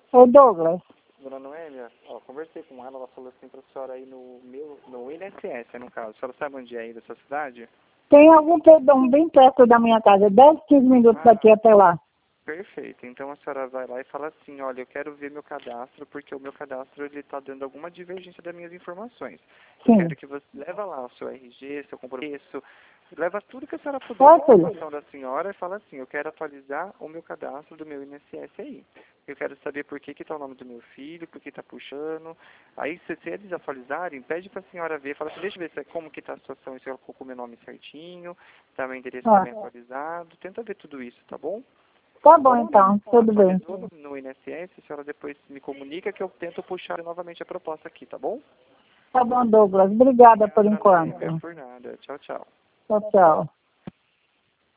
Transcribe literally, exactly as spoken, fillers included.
Ô Douglas. Dona Noêmia, ó, conversei com ela, ela falou assim pra senhora aí no meu, no I N S S, no caso. A senhora sabe onde é aí da sua cidade? Tem algum pedão bem perto da minha casa, dez, quinze minutos Ah, daqui até lá. perfeito. Então a senhora vai lá e fala assim, olha, eu quero ver meu cadastro, porque o meu cadastro ele está dando alguma divergência das minhas informações. Eu Sim. quero que você leva lá o seu R G, seu compromisso, leva tudo que a senhora puder Pode, na filho. informação da senhora e fala assim, eu quero atualizar o meu cadastro do meu I N S S aí. Eu quero saber por que que tá o nome do meu filho, por que tá puxando. Aí se, se eles atualizarem, pede para a senhora ver, fala assim, deixa eu ver se, é como que tá a situação, se eu colocou o meu nome certinho, tá meu endereço Ah. também atualizado, tenta ver tudo isso, tá bom? Tá bom então, tudo bem. Atualizou no I N S S, a senhora depois me comunica que eu tento puxar novamente a proposta aqui, tá bom? Tá bom, Douglas. Obrigada por Não enquanto. é por nada. Tchau, tchau. Tchau, tchau.